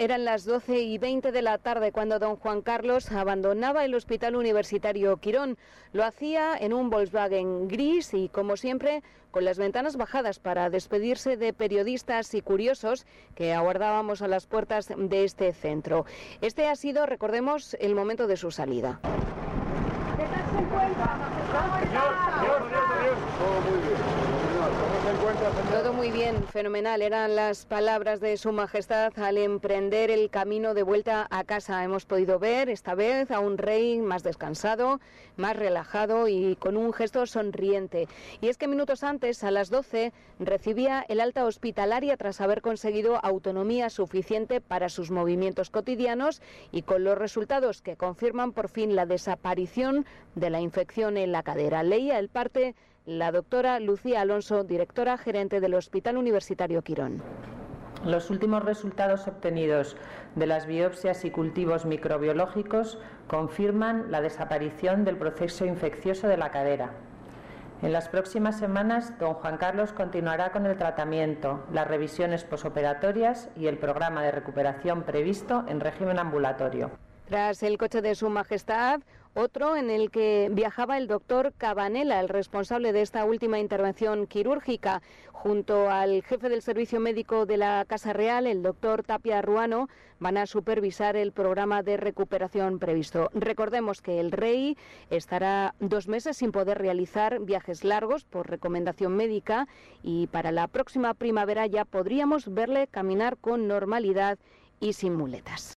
Eran las 12:20 de la tarde cuando don Juan Carlos abandonaba el Hospital Universitario Quirón. Lo hacía en un Volkswagen gris y, como siempre, con las ventanas bajadas para despedirse de periodistas y curiosos que aguardábamos a las puertas de este centro. Este ha sido, recordemos, el momento de su salida. ¿Qué tal se encuentra? Todo muy bien, fenomenal. Eran las palabras de Su Majestad al emprender el camino de vuelta a casa. Hemos podido ver esta vez a un rey más descansado, más relajado y con un gesto sonriente. Y es que minutos antes, a las 12, recibía el alta hospitalaria tras haber conseguido autonomía suficiente para sus movimientos cotidianos y con los resultados que confirman por fin la desaparición de la infección en la cadera. Leía el parte la doctora Lucía Alonso, directora gerente del Hospital Universitario Quirón. Los últimos resultados obtenidos de las biopsias y cultivos microbiológicos confirman la desaparición del proceso infeccioso de la cadera. En las próximas semanas, don Juan Carlos continuará con el tratamiento, las revisiones posoperatorias y el programa de recuperación previsto en régimen ambulatorio. Tras el coche de Su Majestad, otro en el que viajaba el doctor Cabanela, el responsable de esta última intervención quirúrgica, junto al jefe del servicio médico de la Casa Real, el doctor Tapia Ruano, van a supervisar el programa de recuperación previsto. Recordemos que el rey estará 2 meses sin poder realizar viajes largos por recomendación médica y para la próxima primavera ya podríamos verle caminar con normalidad y sin muletas.